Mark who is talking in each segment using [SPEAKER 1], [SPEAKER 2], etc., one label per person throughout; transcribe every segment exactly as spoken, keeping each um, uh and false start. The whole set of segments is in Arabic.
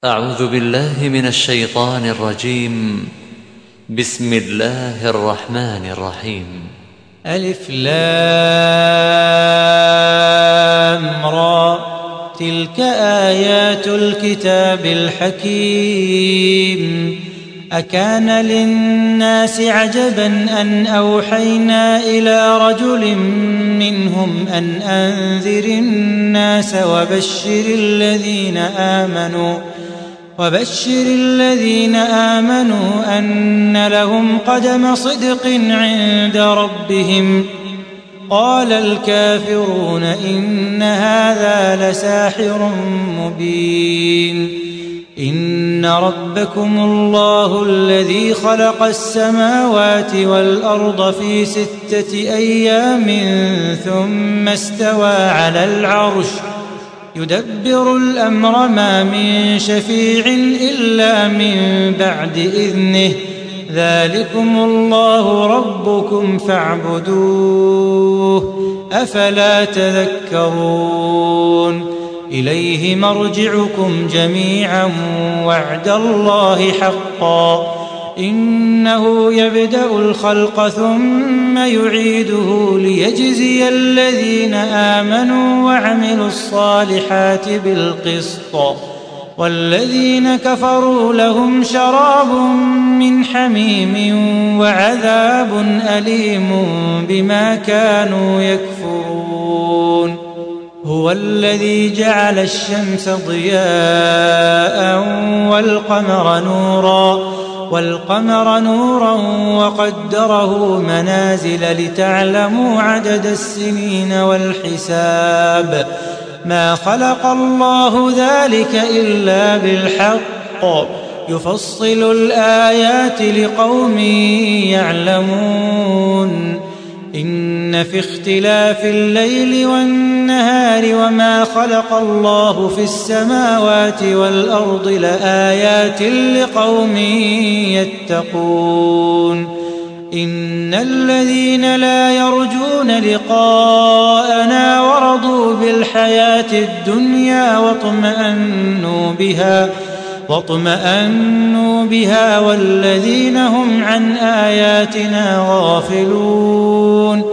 [SPEAKER 1] أعوذ بالله من الشيطان الرجيم. بسم الله الرحمن الرحيم.
[SPEAKER 2] ألف لام را، تلك آيات الكتاب الحكيم. أكان للناس عجبا أن أوحينا إلى رجل منهم أن أنذر الناس وبشر الذين آمنوا وبشر الذين آمنوا أن لهم قدم صدق عند ربهم. قال الكافرون إن هذا لساحر مبين. إن ربكم الله الذي خلق السماوات والأرض في ستة أيام ثم استوى على العرش يدبر الأمر ما من شفيع إلا من بعد إذنه. ذلكم الله ربكم فاعبدوه أفلا تذكرون. إليه مرجعكم جميعا وعد الله حقا. إنه يبدأ الخلق ثم يعيده ليجزي الذين آمنوا وعملوا الصالحات بالقسط، والذين كفروا لهم شراب من حميم وعذاب أليم بما كانوا يكفرون. هو الذي جعل الشمس ضياء والقمر نورا والقمر نورا وقدره منازل لتعلموا عدد السنين والحساب. ما خلق الله ذلك إلا بالحق، يفصل الآيات لقوم يعلمون. إن في اختلاف الليل والنهار وما خلق الله في السماوات والأرض لآيات لقوم يتقون. إن الذين لا يرجون لقاءنا ورضوا بالحياة الدنيا واطمأنوا بها واطمأنوا بها والذين هم عن آياتنا غافلون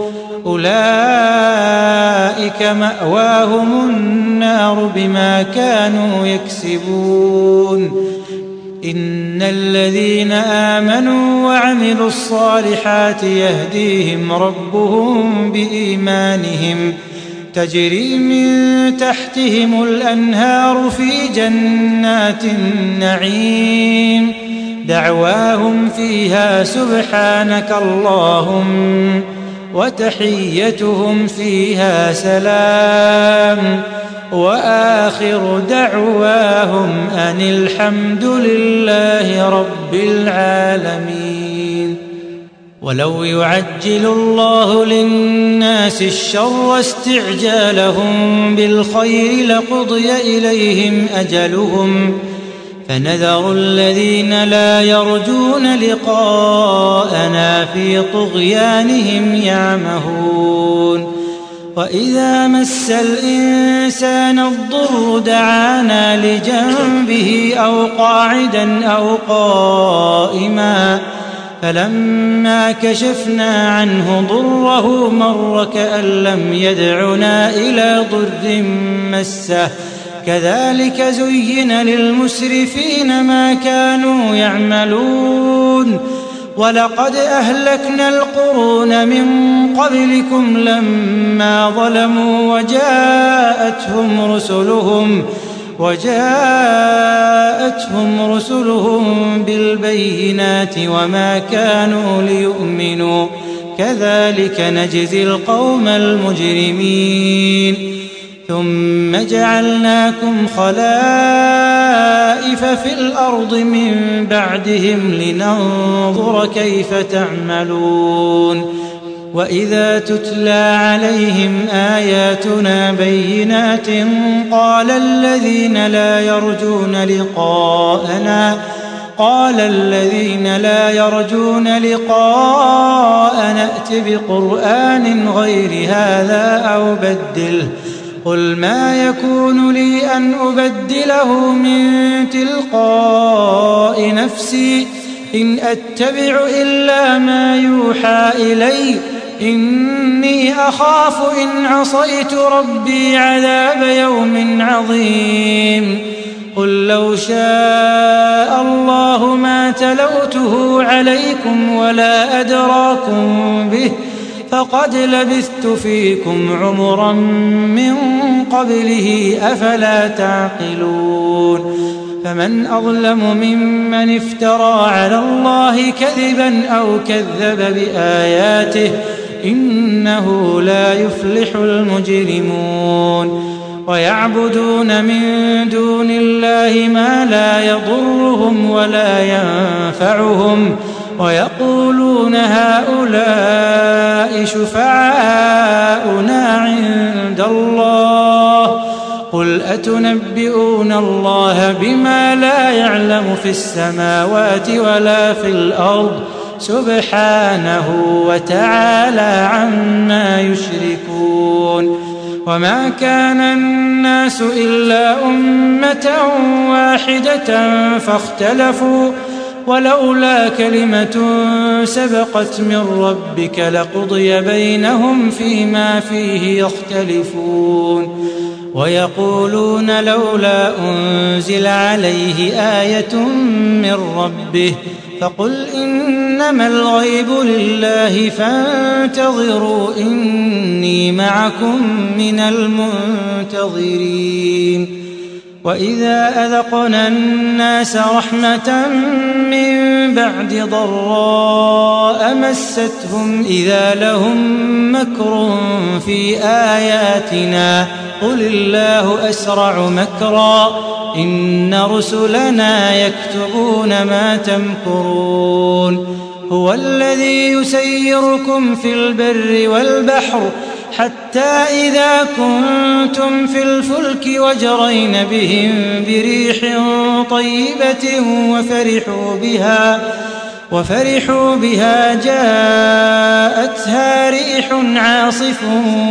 [SPEAKER 2] أولئك مأواهم النار بما كانوا يكسبون. إن الذين آمنوا وعملوا الصالحات يهديهم ربهم بإيمانهم تجري من تحتهم الأنهار في جنات النعيم. دعواهم فيها سبحانك اللهم وتحيتهم فيها سلام وآخر دعواهم أن الحمد لله رب العالمين. ولو يعجل الله للناس الشر استعجالهم بالخير لقضي إليهم أجلهم فنذر الذين لا يرجون لقاءنا في طغيانهم يعمهون. وإذا مس الإنسان الضر دعانا لجنبه أو قاعدا أو قائما فلما كشفنا عنه ضره مر كأن لم يدعنا إلى ضر مسه. كذلك زين للمسرفين ما كانوا يعملون. ولقد أهلكنا القرون من قبلكم لما ظلموا وجاءتهم رسلهم وجاءتهم رسلهم بالبينات وما كانوا ليؤمنوا. كذلك نجزي القوم المجرمين. ثم جعلناكم خلائف في الأرض من بعدهم لننظر كيف تعملون. وإذا تتلى عليهم آياتنا بينات قال الذين لا يرجون لقاءنا قال الذين لا يرجون لقاءنا ائت بقرآن غير هذا أو بدله قل ما يكون لي أن أبدله من تلقاء نفسي إن أتبع إلا ما يوحى إلي إني أخاف إن عصيت ربي عذاب يوم عظيم قل لو شاء الله ما تلوته عليكم ولا أدراكم به فقد لبثت فيكم عمرا من قبله أفلا تعقلون فمن أظلم ممن افترى على الله كذبا أو كذب بآياته إنه لا يفلح المجرمون ويعبدون من دون الله ما لا يضرهم ولا ينفعهم ويقولون هؤلاء شفعاؤنا عند الله قل أتنبئون الله بما لا يعلم في السماوات ولا في الأرض سبحانه وتعالى عما يشركون وما كان الناس إلا أمة واحدة فاختلفوا ولولا كلمة سبقت من ربك لقضي بينهم فيما فيه يختلفون ويقولون لولا أنزل عليه آية من ربه فقل إنما الغيب لله فانتظروا إني معكم من المنتظرين وإذا أذقنا الناس رحمة من بعد ضراء مستهم إذا لهم مكر في آياتنا قل الله أسرع مكرا إن رسلنا يكتبون ما تمكرون هو الذي يسيركم في البر والبحر حتى إذا كنتم في الفلك وجرين بهم بريح طيبة وفرحوا بها وفرحوا بها جاءتها ريح عاصف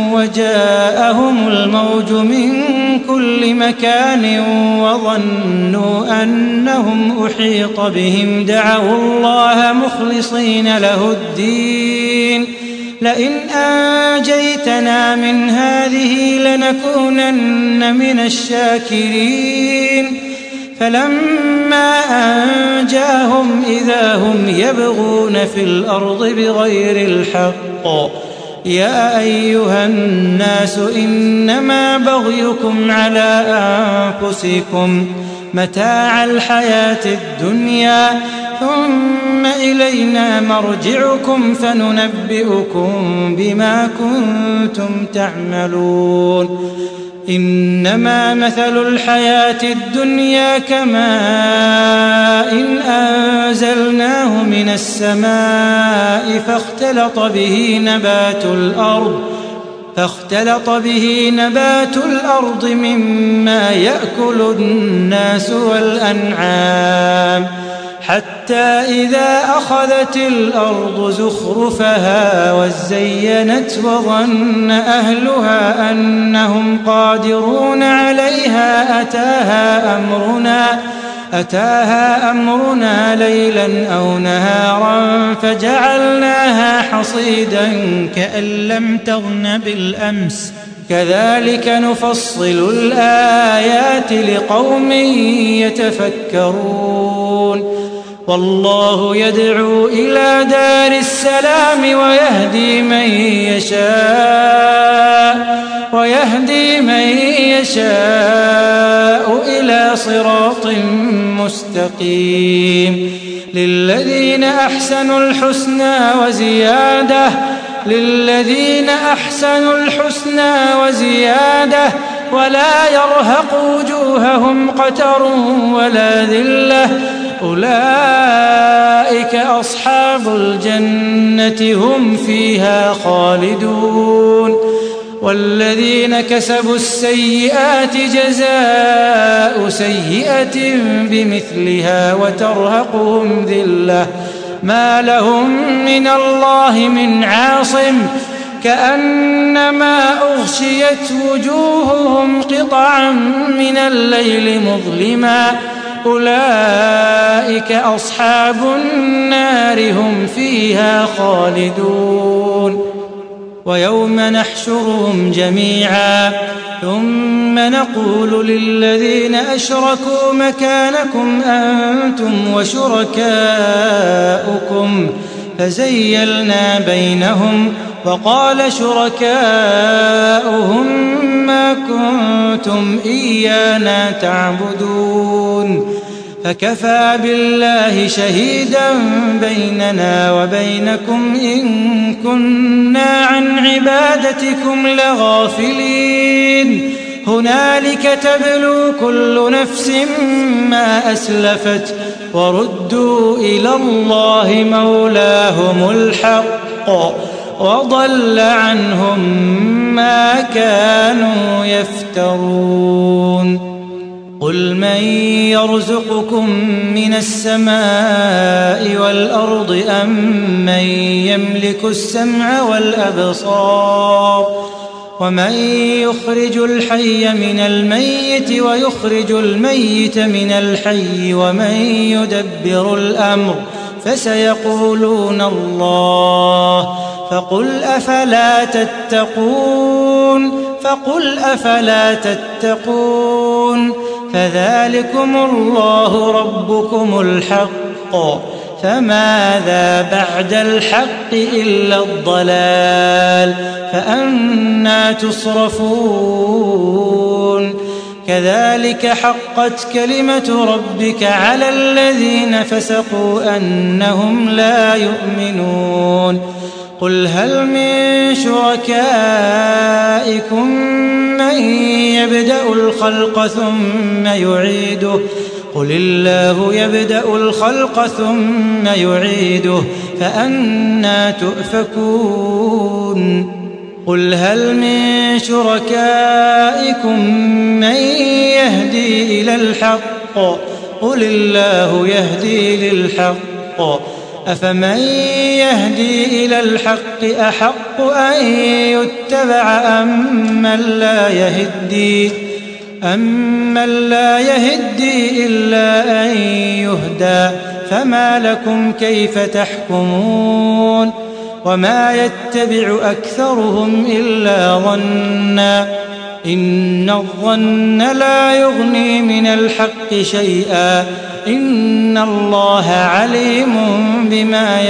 [SPEAKER 2] وجاءهم الموج من كل مكان وظنوا أنهم أحيط بهم دعوا الله مخلصين له الدين لئن أنجيتنا من هذه لنكونن من الشاكرين فلما أنجاهم إذا هم يبغون في الأرض بغير الحق يا أيها الناس إنما بغيكم على أنفسكم متاع الحياة الدنيا ثم إلينا مرجعكم فننبئكم بما كنتم تعملون إنما مثل الحياة الدنيا كماء إن أنزلناه من السماء فاختلط به نبات الأرض فاختلط به نبات الأرض مما يأكل الناس والأنعام حتى إذا أخذت الأرض زخرفها وزينت وظن أهلها أنهم قادرون عليها أتاها أمرنا أتاها أمرنا ليلا أو نهارا فجعلناها حصيدا كأن لم تغن بالأمس كذلك نفصل الآيات لقوم يتفكرون والله يدعو إلى دار السلام ويهدي من يشاء ويهدي من يشاء إلى صراط مستقيم للذين أحسنوا الحسنى وزيادة للذين أحسنوا الحسنى وزيادة ولا يرهق وجوههم قتر ولا ذلة أولئك أصحاب الجنة هم فيها خالدون والذين كسبوا السيئات جزاء سيئة بمثلها وترهقهم ذلة ما لهم من الله من عاصم كأنما أغشيت وجوههم قطعا من الليل مظلما أولئك أصحاب النار هم فيها خالدون ويوم نحشرهم جميعا ثم نقول للذين أشركوا مكانكم أنتم وشركاؤكم فزيلنا بينهم وقال شركاؤهم ما كنتم إيانا تعبدون فكفى بالله شهيدا بيننا وبينكم إن كنا عن عبادتكم لغافلين هنالك تبلو كل نفس ما أسلفت وردوا إلى الله مولاهم الحق وضل عنهم ما كانوا يفترون قل من يرزقكم من السماء والأرض أم من يملك السمع والأبصار ومن يخرج الحي من الميت ويخرج الميت من الحي ومن يدبر الأمر فسيقولون الله فقل أفلا تتقون فقل أفلا تتقون فذلكم الله ربكم الحق فماذا بعد الحق إلا الضلال فأنى تصرفون كذلك حقت كلمة ربك على الذين فسقوا أنهم لا يؤمنون قل هل من شركائكم من يبدأ الخلق ثم يعيده قل الله يبدأ الخلق ثم يعيده فأنى تؤفكون قل هل من شركائكم من يهدي إلى الحق قل الله يهدي للحق أفمن يهدي إلى الحق أحق أن يتبع أم من لا يهدي أمن لا يهدي إلا أن يهدى فما لكم كيف تحكمون وما يتبع أكثرهم إلا ظنا إن الظن لا يغني من الحق شيئا إن الله عليم بما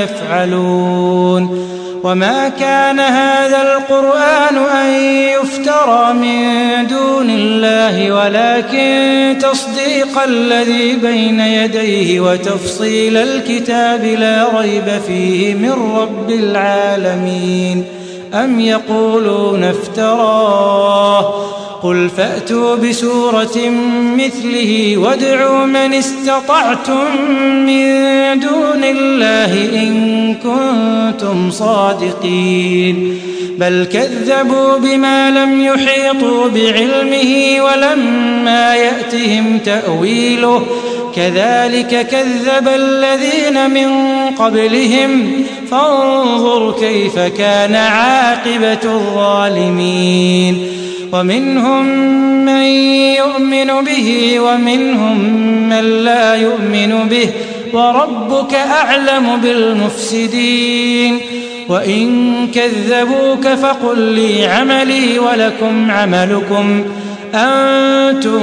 [SPEAKER 2] يفعلون وما كان هذا القرآن أن يفترى من دون الله ولكن تصديق الذي بين يديه وتفصيل الكتاب لا ريب فيه من رب العالمين أم يقولون افتراه قل فأتوا بسورة مثله وادعوا من استطعتم من دون الله إن كنتم صادقين بل كذبوا بما لم يحيطوا بعلمه ولما يأتهم تأويله كذلك كذب الذين من قبلهم فانظر كيف كان عاقبة الظالمين ومنهم من يؤمن به ومنهم من لا يؤمن به وربك أعلم بالمفسدين وإن كذبوك فقل لي عملي ولكم عملكم أنتم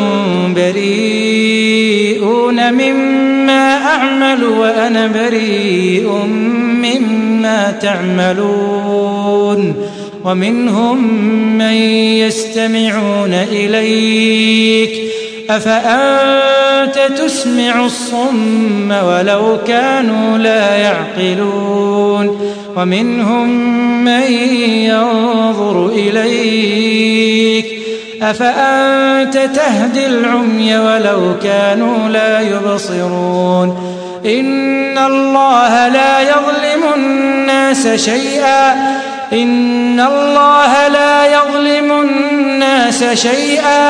[SPEAKER 2] بريئون مما أعمل وأنا بريء مما تعملون ومنهم من يستمعون إليك أفأنت تسمع الصم ولو كانوا لا يعقلون ومنهم من ينظر إليك أفأنت تهدي العمي ولو كانوا لا يبصرون إن الله لا يظلم الناس شيئا إن الله لا يظلم الناس شيئا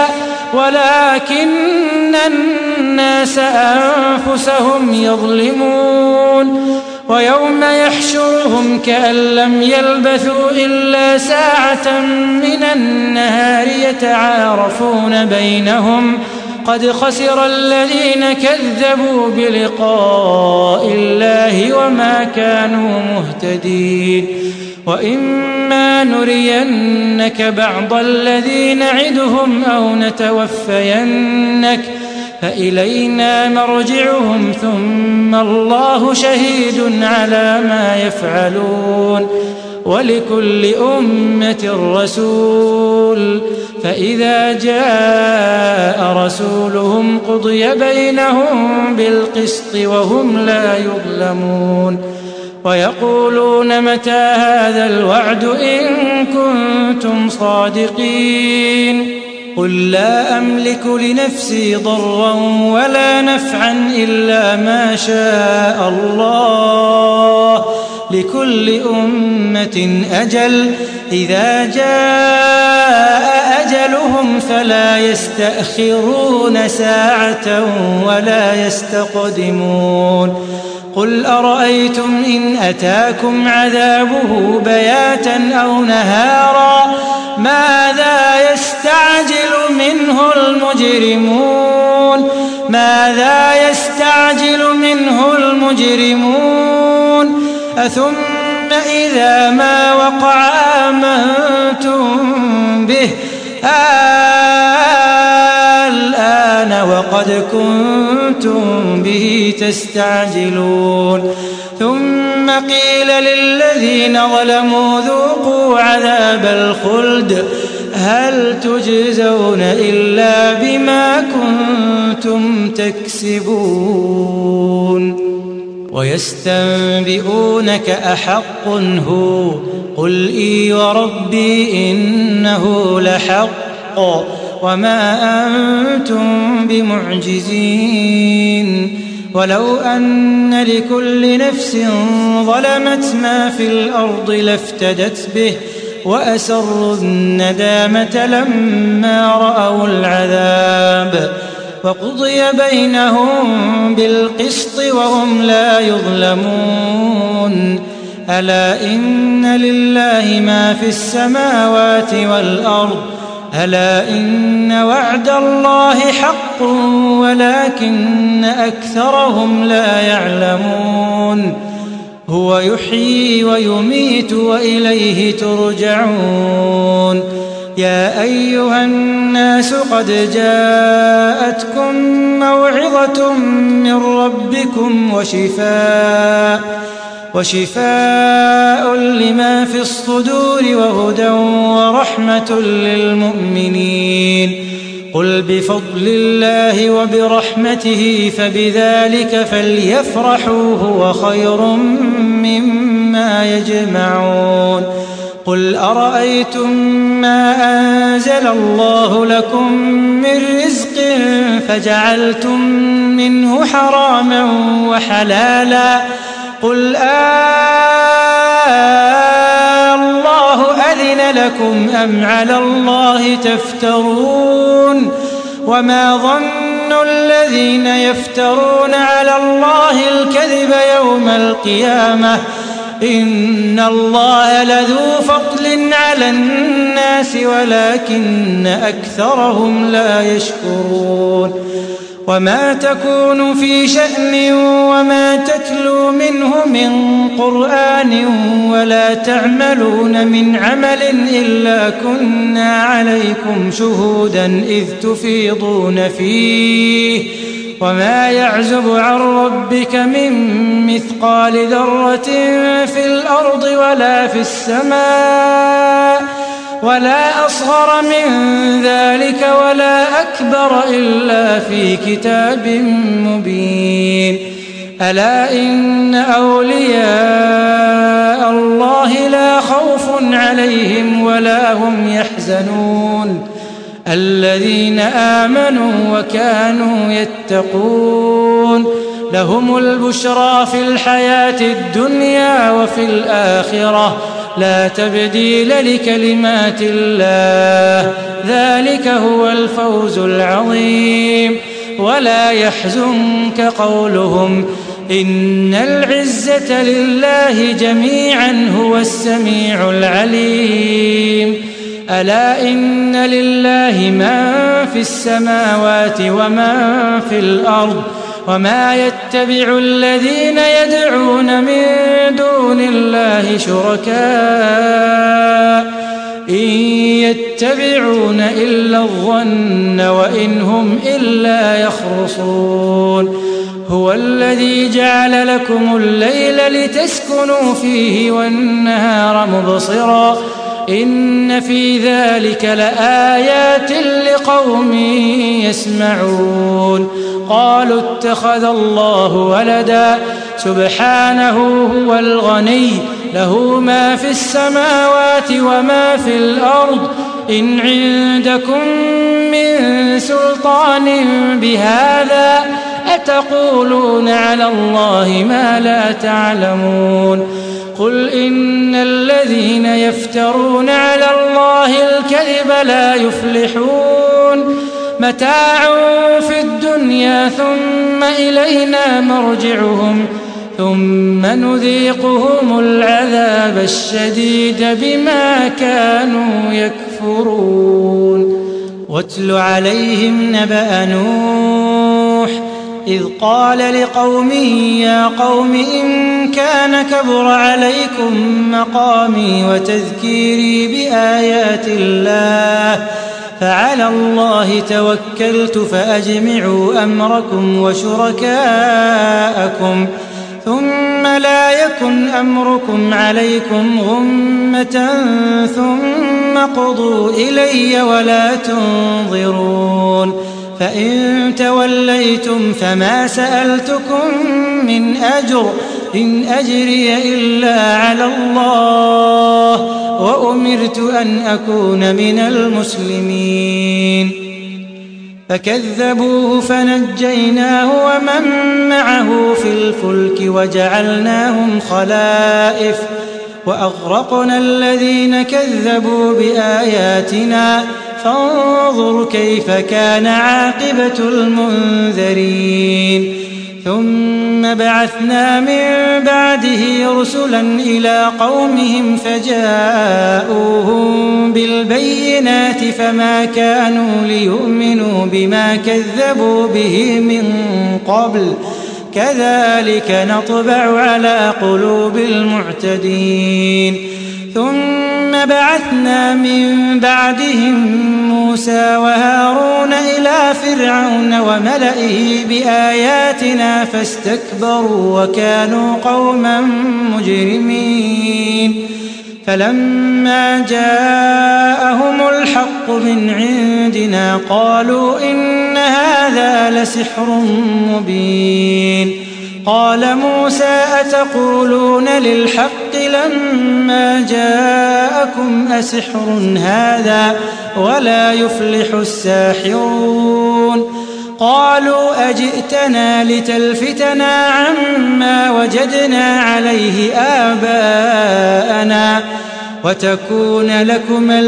[SPEAKER 2] ولكن الناس أنفسهم يظلمون ويوم يحشرهم كأن لم يلبثوا إلا ساعة من النهار يتعارفون بينهم قد خسر الذين كذبوا بلقاء الله وما كانوا مهتدين وإما نرينك بعض الذي نعدهم أو نتوفينك فإلينا مرجعهم ثم الله شهيد على ما يفعلون ولكل أمة رسول فإذا جاء رسولهم قضي بينهم بالقسط وهم لا يظلمون ويقولون متى هذا الوعد إن كنتم صادقين قل لا أملك لنفسي ضرا ولا نفعا إلا ما شاء الله لكل أمة أجل إذا جاء أجلهم فلا يستأخرون ساعة ولا يستقدمون قل أرأيتم إن أتاكم عذابه بياتا أو نهارا ماذا يستعجل منه المجرمون ماذا يستعجل منه المجرمون أثم إذا ما وقع آمنتم به الآن وقد كنتم به تستعجلون ثم قيل للذين ظلموا ذوقوا عذاب الخلد هل تجزون إلا بما كنتم تكسبون ويستنبئونك أحق هو قل إي وربي إنه لحق وما أنتم بمعجزين ولو أن لكل نفس ظلمت ما في الأرض لافتدت به وأسروا الندامة لما رأوا العذاب وقضي بينهم بالقسط وهم لا يظلمون ألا إن لله ما في السماوات والأرض ألا إن وعد الله حق ولكن أكثرهم لا يعلمون هو يحيي ويميت وإليه ترجعون يا أيها الناس قد جاءتكم موعظة من ربكم وشفاء وشفاء لما في الصدور وهدى ورحمة للمؤمنين قل بفضل الله وبرحمته فبذلك فليفرحوا هو خير مما يجمعون قل أرأيتم ما أنزل الله لكم من رزق فجعلتم منه حراما وحلالا قل آه الله أذن لكم أم على الله تفترون وما ظن الذين يفترون على الله الكذب يوم القيامة إن الله لذو فضل على الناس ولكن أكثرهم لا يشكرون وما تكون في شأن وما تتلو منه من قرآن ولا تعملون من عمل إلا كنا عليكم شهودا إذ تفيضون فيه وما يعزب عن ربك من مثقال ذرة في الأرض ولا في السماء ولا أصغر من ذلك ولا أكبر إلا في كتاب مبين ألا إن أولياء الله لا خوف عليهم ولا هم يحزنون الذين آمنوا وكانوا يتقون لهم البشرى في الحياة الدنيا وفي الآخرة لا تبديل لكلمات الله ذلك هو الفوز العظيم ولا يحزنك قولهم إن العزة لله جميعا هو السميع العليم ألا إن لله من في السماوات ومن في الأرض وما يتبع الذين يدعون من دون الله شركاء إن يتبعون إلا الظن وإن هم إلا يخرصون هو الذي جعل لكم الليل لتسكنوا فيه والنهار مبصرا إن في ذلك لآيات لقوم يسمعون قالوا اتخذ الله ولدا سبحانه هو الغني له ما في السماوات وما في الأرض إن عندكم من سلطان بهذا أتقولون على الله ما لا تعلمون قل إن الذين يفترون على الله الكذب لا يفلحون متاع في الدنيا ثم إلينا مرجعهم ثم نذيقهم العذاب الشديد بما كانوا يكفرون واتل عليهم نبأ نوح إذ قال لقومه يا قوم إن كان كبر عليكم مقامي وتذكيري بآيات الله فعلى الله توكلت فأجمعوا أمركم وشركاءكم ثم لا يكن أمركم عليكم غمة ثم قضوا إلي ولا تنظرون فإن توليتم فما سألتكم من أجر إن أجري إلا على الله وأمرت أن أكون من المسلمين فكذبوه فنجيناه ومن معه في الفلك وجعلناهم خلائف وأغرقنا الذين كذبوا بآياتنا فانظر كيف كان عاقبة المنذرين ثم بعثنا من بعده رسلا إلى قومهم فجاءوهم بالبينات فما كانوا ليؤمنوا بما كذبوا به من قبل كذلك نطبع على قلوب المعتدين ثم بعثنا من بعدهم موسى وهارون إلى فرعون وملئه بآياتنا فاستكبروا وكانوا قوما مجرمين فلما جاءهم الحق من عندنا قالوا إن هذا لسحر مبين قال موسى أتقولون للحق لما جاءكم أسحر هذا ولا يفلح الساحرون قالوا أجئتنا لتلفتنا عما وجدنا عليه آباءنا وتكون لكما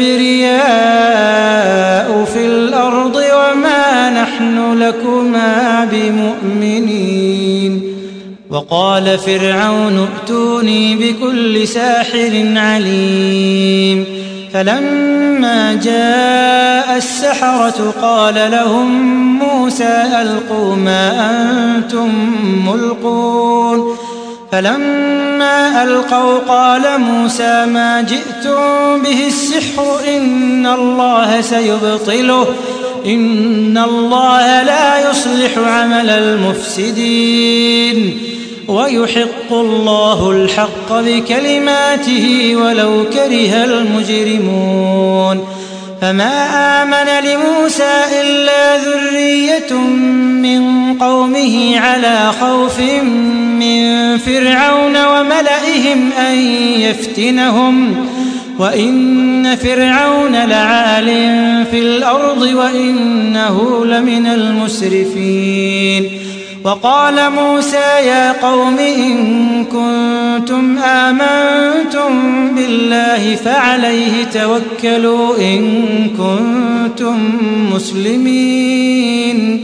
[SPEAKER 2] الكبرياء في الأرض وما نحن لكما بمؤمنين وقال فرعون ائتوني بكل ساحر عليم فلما جاء السحرة قال لهم موسى ألقوا ما أنتم ملقون فلما ألقوا قال موسى ما جئتم به السحر إن الله سيبطله إن الله لا يصلح عمل المفسدين ويحق الله الحق بكلماته ولو كره المجرمون فما آمن لموسى إلا ذرية من قومه على خوف من فرعون وملئهم أن يفتنهم وإن فرعون لعال في الأرض وإنه لمن المسرفين وقال موسى يا قوم إن كنتم آمنتم بالله فعليه توكلوا إن كنتم مسلمين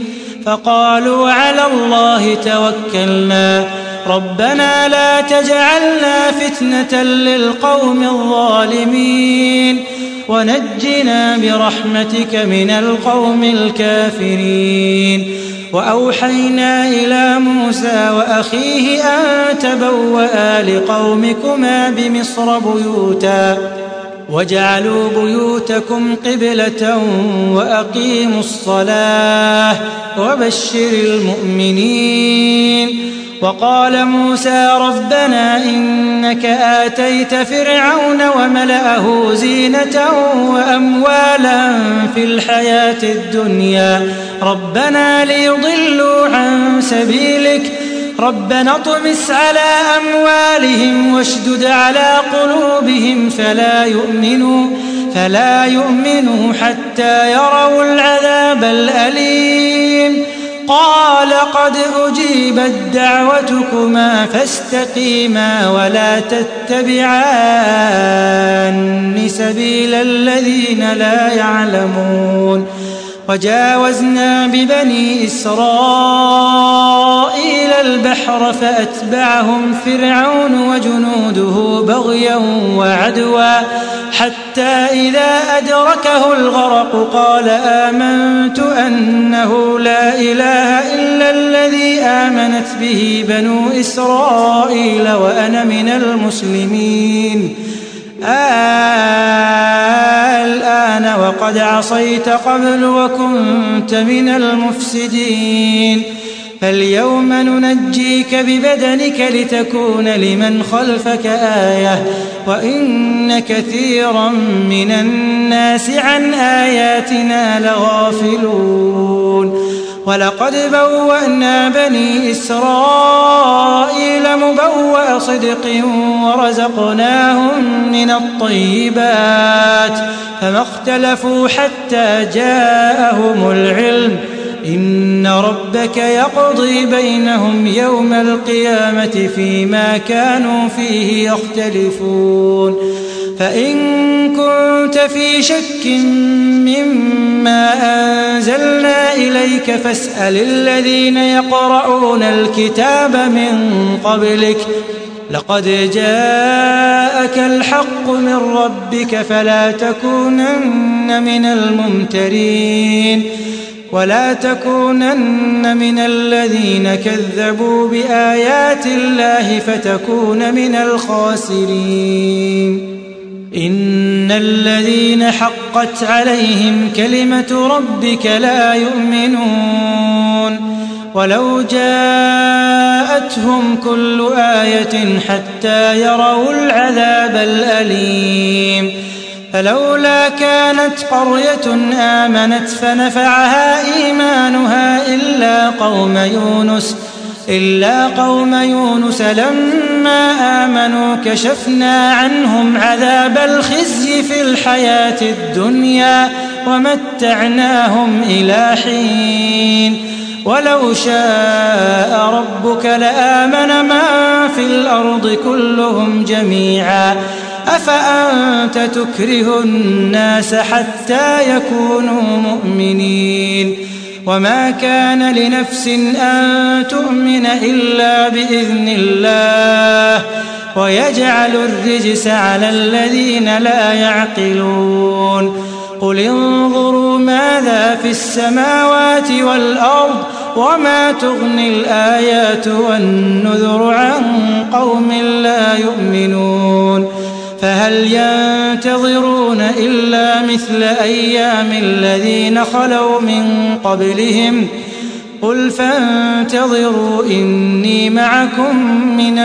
[SPEAKER 2] فقالوا على الله توكلنا ربنا لا تجعلنا فتنة للقوم الظالمين ونجنا برحمتك من القوم الكافرين. وأوحينا إلى موسى وأخيه أن تبوأ لقومكما بمصر بيوتا واجعلوا بيوتكم قبلة وأقيموا الصلاة وبشر المؤمنين. وقال موسى ربنا إنك آتيت فرعون وملأه زينة وأموالا في الحياة الدنيا ربنا ليضلوا عن سبيلك ربنا اطمس على أموالهم واشدد على قلوبهم فلا يؤمنوا فلا يؤمنوا حتى يروا العذاب الأليم. قال قد أجيبت دعوتكما فاستقيما ولا تتبعان سبيل الذين لا يعلمون. وجاوزنا ببني إسرائيل البحر فأتبعهم فرعون وجنوده بغيا وعدوا حتى إذا أدركه الغرق قال آمنت أنه لا إله إلا الذي آمنت به بنو إسرائيل وأنا من المسلمين. الآن وقد عصيت قبل وكنت من المفسدين فاليوم ننجيك ببدنك لتكون لمن خلفك آية وإن كثيرا من الناس عن آياتنا لغافلون. ولقد بوأنا بني إسرائيل مبوأ صدق ورزقناهم من الطيبات فما اختلفوا حتى جاءهم العلم إن ربك يقضي بينهم يوم القيامة فيما كانوا فيه يختلفون. فإن كنت في شك مما أنزلنا إليك فاسأل الذين يقرؤون الكتاب من قبلك لقد جاءك الحق من ربك فلا تكونن من الممترين ولا تكونن من الذين كذبوا بآيات الله فتكون من الخاسرين. إن الذين حقت عليهم كلمة ربك لا يؤمنون ولو جاءتهم كل آية حتى يروا العذاب الأليم. فلولا كانت قرية آمنت فنفعها إيمانها إلا قوم يونس إلا قوم يونس لما آمنوا كشفنا عنهم عذاب الخزي في الحياة الدنيا ومتعناهم إلى حين. ولو شاء ربك لآمن من في الأرض كلهم جميعا أفأنت تكره الناس حتى يكونوا مؤمنين. وما كان لنفس أن تؤمن إلا بإذن الله ويجعل الرجس على الذين لا يعقلون. قل انظروا ماذا في السماوات والأرض وما تغني الآيات والنذر عن قوم لا يؤمنون. فهل ينتظرون إلا مثل أيام الذين خلوا من قبلهم قل فانتظروا إني معكم من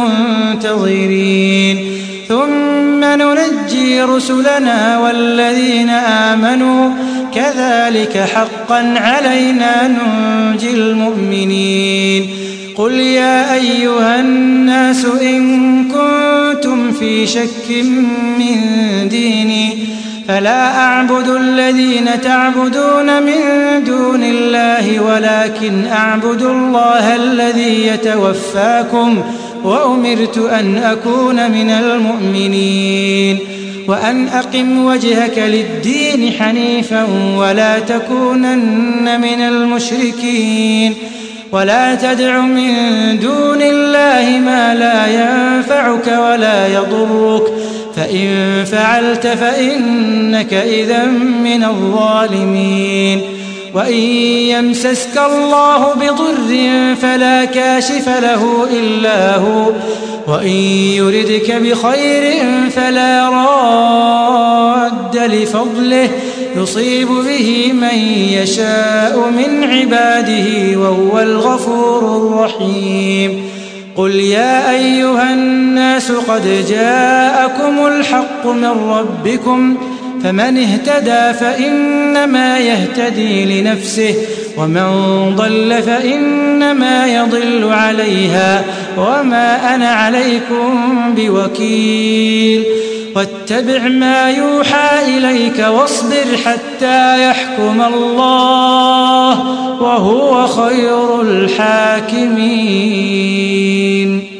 [SPEAKER 2] المنتظرين ثم ننجي رسلنا والذين آمنوا كذلك حقا علينا ننجي المؤمنين. قل يا أيها الناس إن كنتم في شك من ديني فلا أعبد الذين تعبدون من دون الله ولكن أعبد الله الذي يتوفاكم وأمرت أن أكون من المؤمنين. وأن أقم وجهك للدين حنيفا ولا تكونن من المشركين ولا تدع من دون الله ما لا ينفعك ولا يضرك فإن فعلت فإنك إذا من الظالمين وإن يمسسك الله بضر فلا كاشف له إلا هو وإن يردك بخير فلا راد لفضله يصيب به من يشاء من عباده وهو الغفور الرحيم قل يا أيها الناس قد جاءكم الحق من ربكم فمن اهتدى فإنما يهتدي لنفسه ومن ضل فإنما يضل عليها وما أنا عليكم بوكيل واتبع ما يوحى إليك واصبر حتى يحكم الله وهو خير الحاكمين.